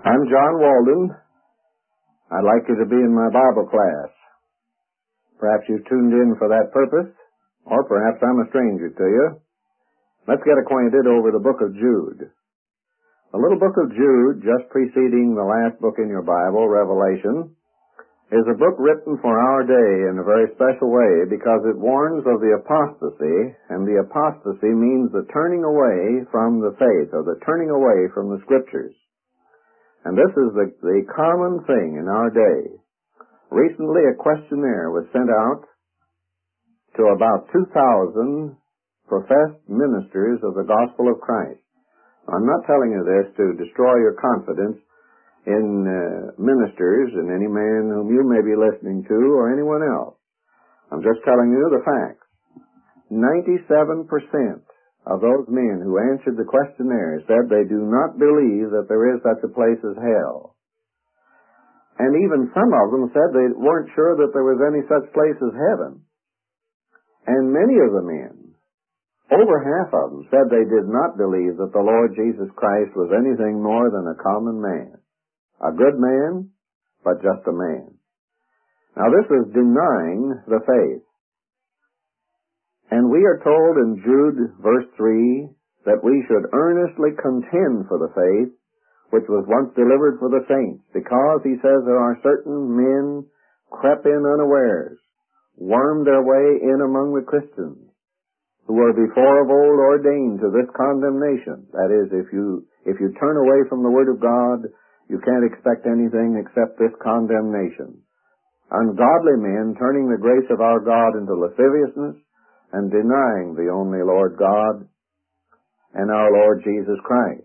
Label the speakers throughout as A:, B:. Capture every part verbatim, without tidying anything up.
A: I'm John Walden. I'd like you to be in my Bible class. Perhaps you've tuned in for that purpose, or perhaps I'm a stranger to you. Let's get acquainted over the book of Jude. The little book of Jude, just preceding the last book in your Bible, Revelation, is a book written for our day in a very special way because it warns of the apostasy, and the apostasy means the turning away from the faith, or the turning away from the Scriptures. And this is the, the common thing in our day. Recently, a questionnaire was sent out to about two thousand professed ministers of the gospel of Christ. I'm not telling you this to destroy your confidence in uh, ministers and any man whom you may be listening to or anyone else. I'm just telling you the facts. ninety-seven percent of those men who answered the questionnaire said they do not believe that there is such a place as hell. And even some of them said they weren't sure that there was any such place as heaven. And many of the men, over half of them, said they did not believe that the Lord Jesus Christ was anything more than a common man. A good man, but just a man. Now this is denying the faith. And we are told in Jude verse three that we should earnestly contend for the faith which was once delivered for the saints, because, he says, there are certain men crept in unawares, wormed their way in among the Christians, who were before of old ordained to this condemnation. That is, if you, if you turn away from the Word of God, you can't expect anything except this condemnation. Ungodly men turning the grace of our God into lasciviousness, and denying the only Lord God and our Lord Jesus Christ.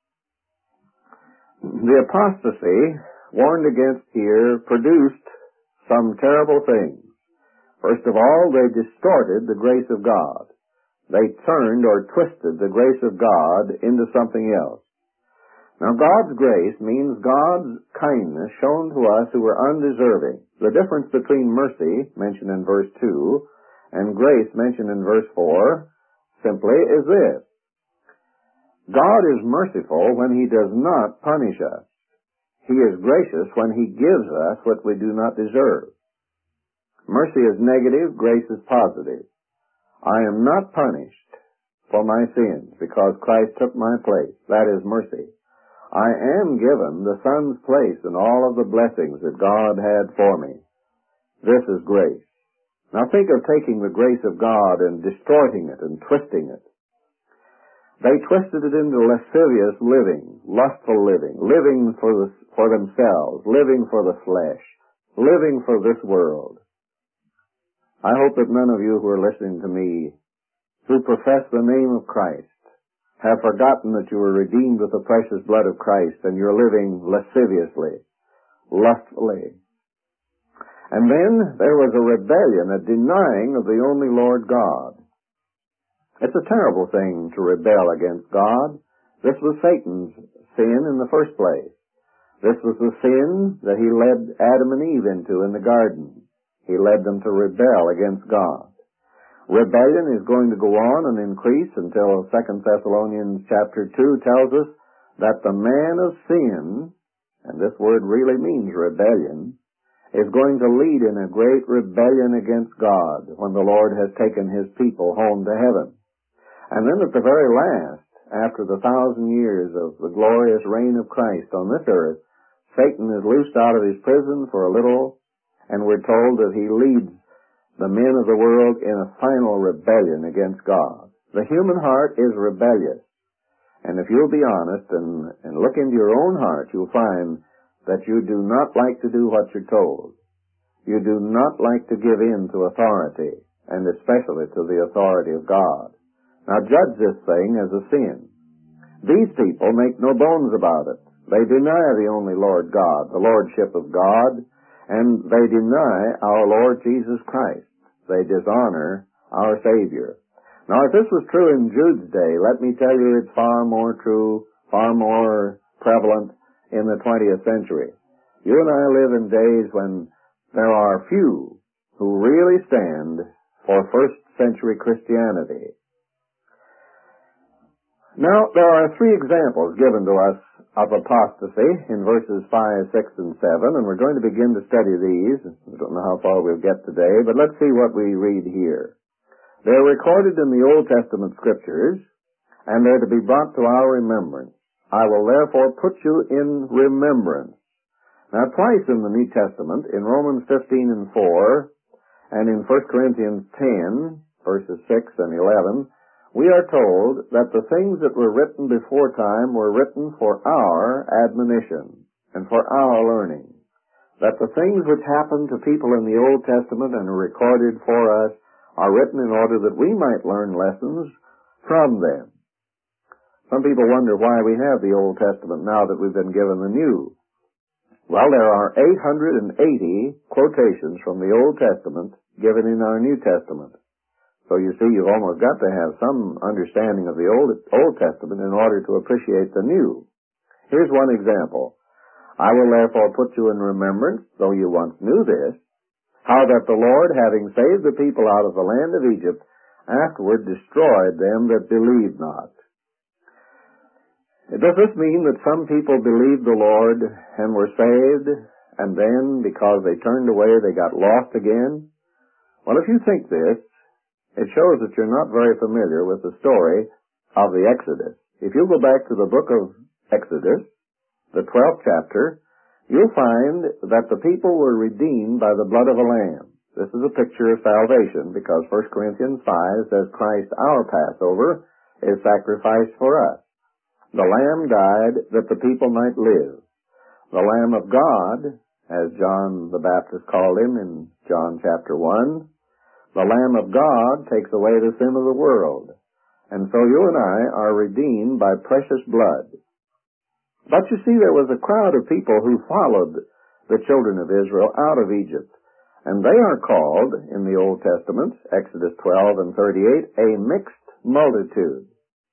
A: The apostasy warned against here produced some terrible things. First of all, they distorted the grace of God. They turned or twisted the grace of God into something else. Now, God's grace means God's kindness shown to us who were undeserving. The difference between mercy, mentioned in verse two, and grace, mentioned in verse four, simply is this. God is merciful when He does not punish us. He is gracious when He gives us what we do not deserve. Mercy is negative, grace is positive. I am not punished for my sins because Christ took my place. That is mercy. I am given the Son's place in all of the blessings that God had for me. This is grace. Now think of taking the grace of God and distorting it and twisting it. They twisted it into lascivious living, lustful living, living for the, for themselves, living for the flesh, living for this world. I hope that none of you who are listening to me, who profess the name of Christ, have forgotten that you were redeemed with the precious blood of Christ and you're living lasciviously, lustfully. And then there was a rebellion, a denying of the only Lord God. It's a terrible thing to rebel against God. This was Satan's sin in the first place. This was the sin that he led Adam and Eve into in the garden. He led them to rebel against God. Rebellion is going to go on and increase until Second Thessalonians chapter two tells us that the man of sin, and this word really means rebellion, is going to lead in a great rebellion against God when the Lord has taken His people home to heaven. And then at the very last, after the thousand years of the glorious reign of Christ on this earth, Satan is loosed out of his prison for a little, and we're told that he leads the men of the world in a final rebellion against God. The human heart is rebellious. And if you'll be honest and, and look into your own heart, you'll find that you do not like to do what you're told. You do not like to give in to authority, and especially to the authority of God. Now judge this thing as a sin. These people make no bones about it. They deny the only Lord God, the Lordship of God, and they deny our Lord Jesus Christ. They dishonor our Savior. Now if this was true in Jude's day, let me tell you it's far more true, far more prevalent in the twentieth century. You and I live in days when there are few who really stand for first century Christianity. Now, there are three examples given to us of apostasy in verses five, six, and seven, and we're going to begin to study these. I don't know how far we'll get today, but let's see what we read here. They're recorded in the Old Testament Scriptures, and they're to be brought to our remembrance. I will therefore put you in remembrance. Now, twice in the New Testament, in Romans fifteen and four, and in First Corinthians ten, verses six and eleven, we are told that the things that were written before time were written for our admonition and for our learning. That the things which happened to people in the Old Testament and are recorded for us are written in order that we might learn lessons from them. Some people wonder why we have the Old Testament now that we've been given the New. Well, there are eight hundred eighty quotations from the Old Testament given in our New Testament. So you see, you've almost got to have some understanding of the Old, Old Testament in order to appreciate the New. Here's one example. I will therefore put you in remembrance, though you once knew this, how that the Lord, having saved the people out of the land of Egypt, afterward destroyed them that believed not. Does this mean that some people believed the Lord and were saved, and then, because they turned away, they got lost again? Well, if you think this, it shows that you're not very familiar with the story of the Exodus. If you go back to the book of Exodus, the twelfth chapter, you'll find that the people were redeemed by the blood of a lamb. This is a picture of salvation because First Corinthians five says Christ, our Passover, is sacrificed for us. The lamb died that the people might live. The Lamb of God, as John the Baptist called him in John chapter one, the Lamb of God takes away the sin of the world. And so you and I are redeemed by precious blood. But you see, there was a crowd of people who followed the children of Israel out of Egypt. And they are called, in the Old Testament, Exodus twelve and thirty-eight, a mixed multitude.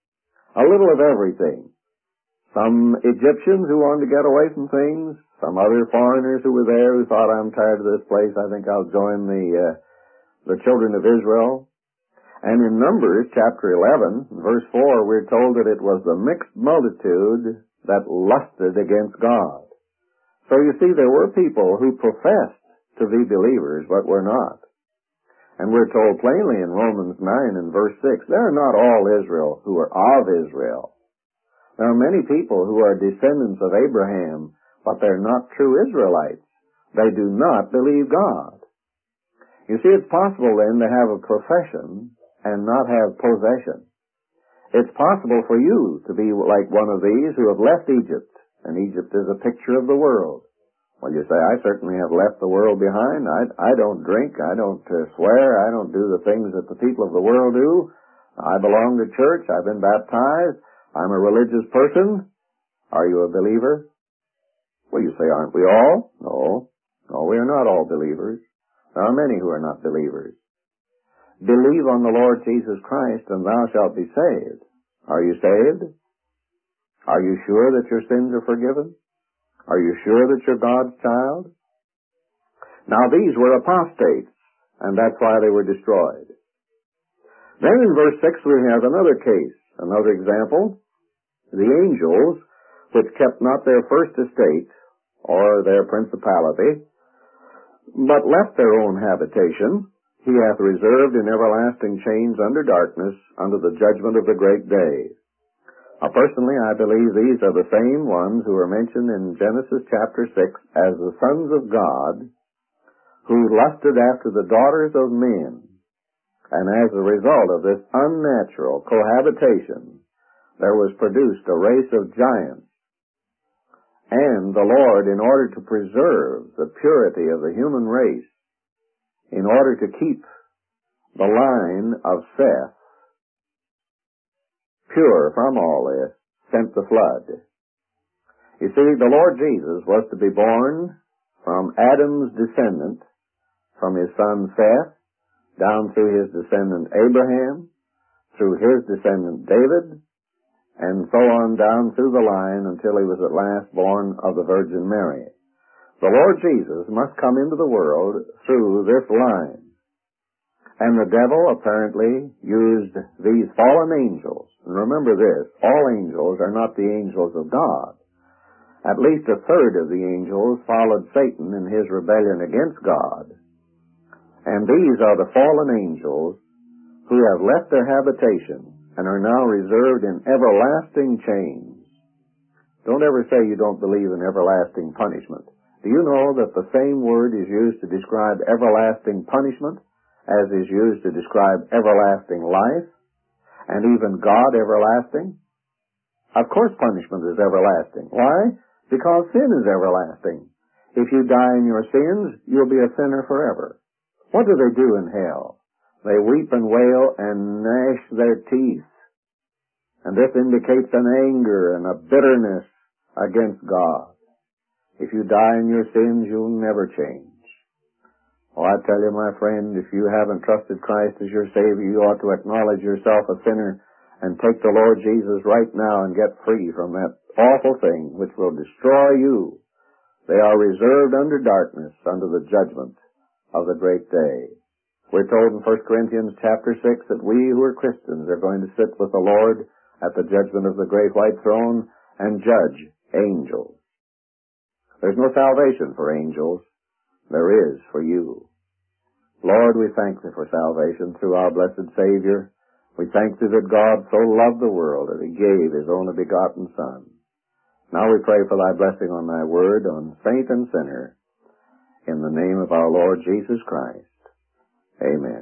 A: A little of everything. Some Egyptians who wanted to get away from things. Some other foreigners who were there who thought, I'm tired of this place, I think I'll join the... Uh, the children of Israel. And in Numbers chapter eleven, verse four, we're told that it was the mixed multitude that lusted against God. So you see, there were people who professed to be believers, but were not. And we're told plainly in Romans nine and verse six, they're not all Israel who are of Israel. There are many people who are descendants of Abraham, but they're not true Israelites. They do not believe God. You see, it's possible then to have a profession and not have possession. It's possible for you to be like one of these who have left Egypt, and Egypt is a picture of the world. Well, you say, I certainly have left the world behind. I, I don't drink. I don't uh, swear. I don't do the things that the people of the world do. I belong to church. I've been baptized. I'm a religious person. Are you a believer? Well, you say, aren't we all? No. No, we are not all believers. There are many who are not believers. Believe on the Lord Jesus Christ, and thou shalt be saved. Are you saved? Are you sure that your sins are forgiven? Are you sure that you're God's child? Now, these were apostates, and that's why they were destroyed. Then in verse six we have another case, another example. The angels, which kept not their first estate, or their principality, but left their own habitation, he hath reserved in everlasting chains under darkness, under the judgment of the great day. Now, personally, I believe these are the same ones who are mentioned in Genesis chapter six as the sons of God, who lusted after the daughters of men. And as a result of this unnatural cohabitation, there was produced a race of giants. And the Lord, in order to preserve the purity of the human race, in order to keep the line of Seth pure from all this, sent the flood. You see, the Lord Jesus was to be born from Adam's descendant, from his son Seth, down through his descendant Abraham, through his descendant David, and so on down through the line until he was at last born of the Virgin Mary. The Lord Jesus must come into the world through this line. And the devil apparently used these fallen angels. And remember this, all angels are not the angels of God. At least a third of the angels followed Satan in his rebellion against God. And these are the fallen angels who have left their habitation and are now reserved in everlasting chains. Don't ever say you don't believe in everlasting punishment. Do you know that the same word is used to describe everlasting punishment as is used to describe everlasting life, and even God everlasting? Of course punishment is everlasting. Why? Because sin is everlasting. If you die in your sins, you'll be a sinner forever. What do they do in hell? They weep and wail and gnash their teeth. And this indicates an anger and a bitterness against God. If you die in your sins, you'll never change. Oh, I tell you, my friend, if you haven't trusted Christ as your Savior, you ought to acknowledge yourself a sinner and take the Lord Jesus right now and get free from that awful thing which will destroy you. They are reserved under darkness, under the judgment of the great day. We're told in First Corinthians chapter six that we who are Christians are going to sit with the Lord at the judgment of the great white throne and judge angels. There's no salvation for angels. There is for you. Lord, we thank Thee for salvation through our blessed Savior. We thank Thee that God so loved the world that He gave His only begotten Son. Now we pray for Thy blessing on Thy word, on saint and sinner, in the name of our Lord Jesus Christ. Amen.